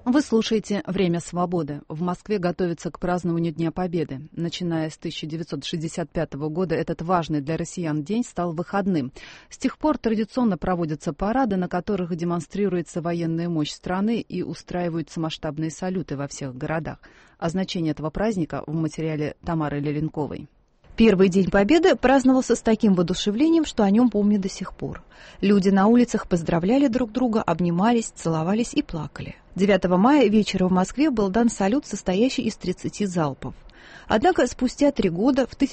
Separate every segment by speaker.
Speaker 1: Вы слушаете «Время свободы». В Москве готовится к празднованию Дня Победы. Начиная с 1965 года этот важный для россиян день стал выходным. С тех пор традиционно проводятся парады, на которых демонстрируется военная мощь страны и устраиваются масштабные салюты во всех городах. О значении этого праздника в материале Тамары Леленковой.
Speaker 2: Первый День Победы праздновался с таким воодушевлением, что о нем помнят до сих пор. Люди на улицах поздравляли друг друга, обнимались, целовались и плакали. 9 мая вечером в Москве был дан салют, состоящий из 30 залпов. Однако спустя 3 года, в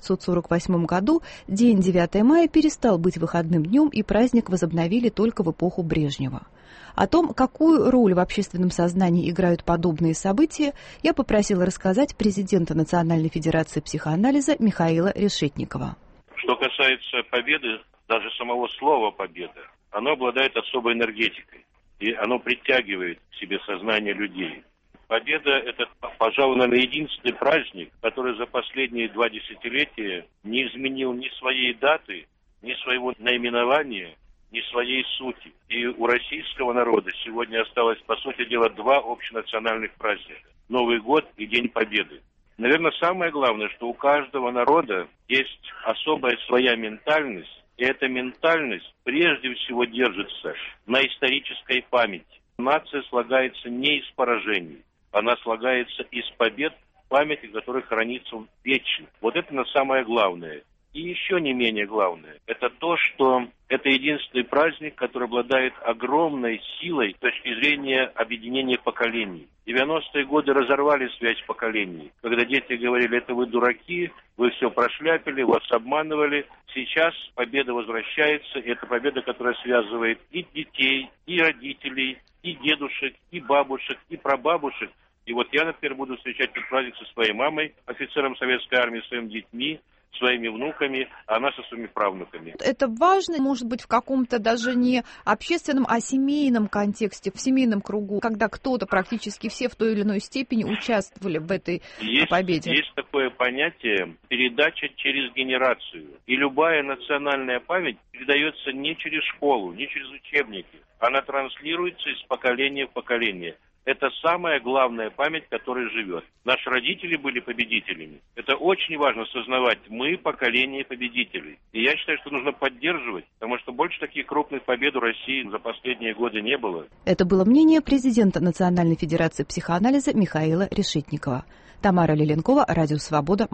Speaker 2: 1948 году, день 9 мая перестал быть выходным днем, и праздник возобновили только в эпоху Брежнева. О том, какую роль в общественном сознании играют подобные события, я попросила рассказать президента Национальной федерации психоанализа Михаила Решетникова.
Speaker 3: Что касается победы, даже самого слова «победа», оно обладает особой энергетикой, и оно притягивает к себе сознание людей. Победа – это, пожалуй, наверное, единственный праздник, который за последние 2 десятилетия не изменил ни своей даты, ни своего наименования, ни своей сути. И у российского народа сегодня осталось, по сути дела, 2 общенациональных праздника – Новый год и День Победы. Наверное, самое главное, что у каждого народа есть особая своя ментальность, и эта ментальность прежде всего держится на исторической памяти. Нация слагается не из поражений, она слагается из побед, памяти которых хранится вечно. Вот это самое главное. И еще не менее главное, это то, что это единственный праздник, который обладает огромной силой с точки зрения объединения поколений. 90-е годы разорвали связь поколений, когда дети говорили: это вы дураки, вы все прошляпили, вас обманывали. Сейчас победа возвращается, и это победа, которая связывает и детей, и родителей, и дедушек, и бабушек, и прабабушек. И вот я, например, буду встречать этот праздник со своей мамой, офицером советской армии, своими детьми, своими внуками, а она со своими правнуками.
Speaker 2: Это важно, может быть, в каком-то даже не общественном, а семейном контексте, в семейном кругу, когда кто-то, практически все в той или иной степени участвовали в этой победе.
Speaker 3: Есть такое понятие передача через генерацию. И любая национальная память передается не через школу, не через учебники. Она транслируется из поколения в поколение. Это самая главная память, которая живет. Наши родители были победителями. Это очень важно сознавать. Мы поколение победителей. И я считаю, что нужно поддерживать, потому что больше таких крупных побед у России за последние годы не было.
Speaker 2: Это было мнение президента Национальной федерации психоанализа Михаила Решетникова. Тамара Леленкова, Радио Свобода.